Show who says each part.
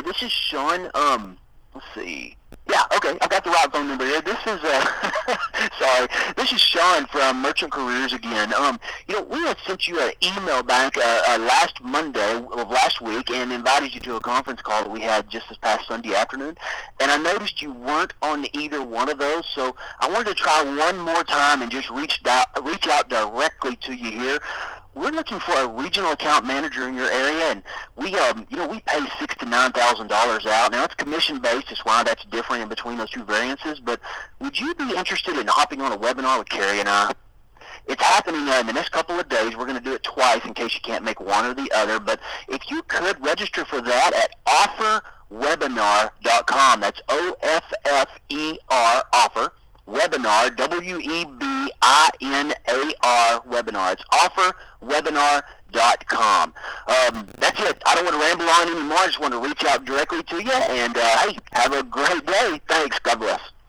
Speaker 1: this is Sean. Let's see. Yeah, okay, I've got the right phone number here. This is, sorry, this is Sean from Merchant Careers again. We had sent you an email back last Monday of last week and invited you to a conference call that we had just this past Sunday afternoon. And I noticed you weren't on either one of those, so I wanted to try one more time and just reach out directly to you here. We're looking for a regional account manager in your area, and we pay $6,000 to $9,000 out. Now it's commission based, is why that's different in between those two variances. But would you be interested in hopping on a webinar with Carrie and I? It's happening in the next couple of days. We're going to do it twice in case you can't make one or the other. But if you could register for that at offerwebinar.com. That's OFFER, offer. Webinar, WEBINAR, webinar. It's offerwebinar.com. That's it. I don't want to ramble on anymore. I just want to reach out directly to you. And, hey, have a great day. Thanks. God bless.